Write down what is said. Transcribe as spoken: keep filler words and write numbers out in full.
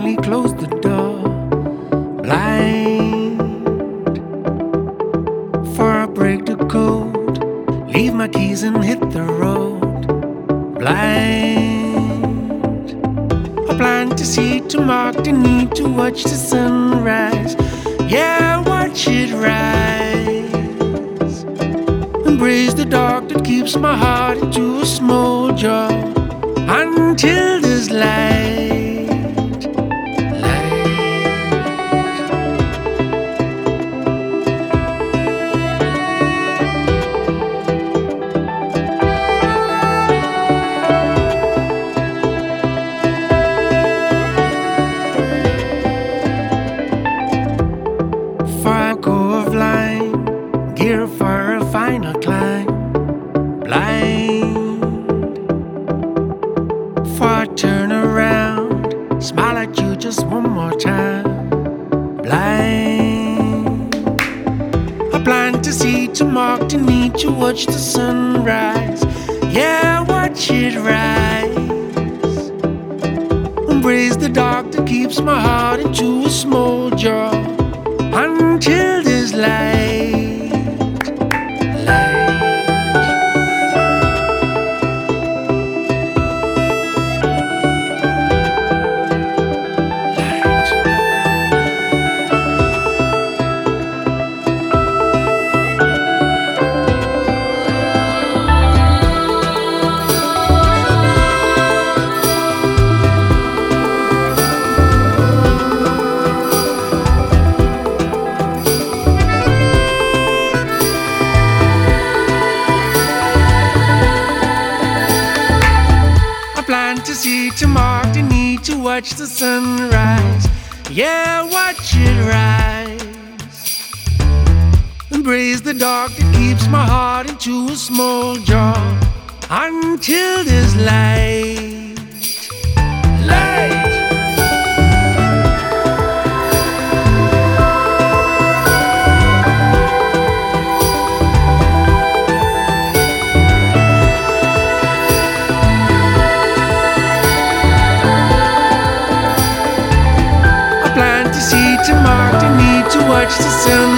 quietly close the door, blind. For I break the code, leave my keys and hit the road, blind. I plan to see, to mark the need, to watch the sunrise. Yeah, watch it rise. Embrace the dark that keeps my heart into a small jar until there's light, light. Fire go of line, gear for a final climb, blind. Before I turn around, smile at you just one more time, blind. I plan to see, to mark the need, to watch the sunrise. Yeah, watch it rise. Embrace the dark that keeps my heart into a small jar until there's light, light. Plan to see, to mark the need, to watch the sunrise. Yeah, watch it rise. Embrace the dark that keeps my heart into a small jar until there's light, light. To mark the need, to watch the sun